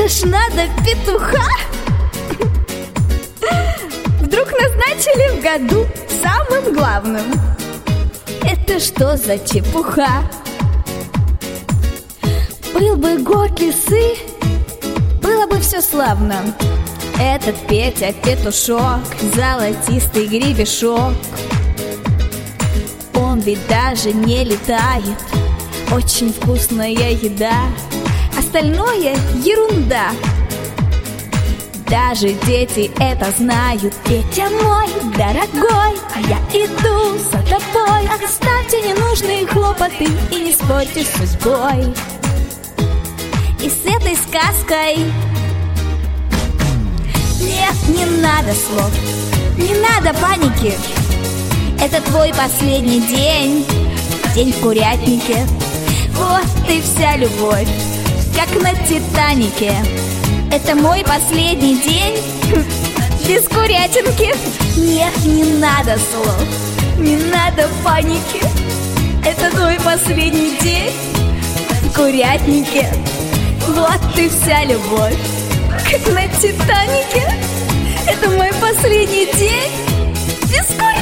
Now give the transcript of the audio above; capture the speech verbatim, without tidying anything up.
это ж надо петуха. Вдруг назначили в году самым главным. Это что за чепуха? Был бы год лисы, было бы все славно. Этот Петя петушок, золотистый гребешок. Он ведь даже не летает. Очень вкусная еда, остальное ерунда. Даже дети это знают. Петя мой дорогой, а я иду за тобой. Оставьте ненужные хлопоты и не спорьте с судьбой. И с этой сказкой нет, не надо слов, не надо паники. Это твой последний день, день в курятнике. Вот и вся любовь, как на Титанике. Это мой последний день без курятинки. Нет, не надо слов, не надо паники. Это твой последний день в курятнике. Вот и вся любовь, как на Титанике. Это мой последний день без курятинки.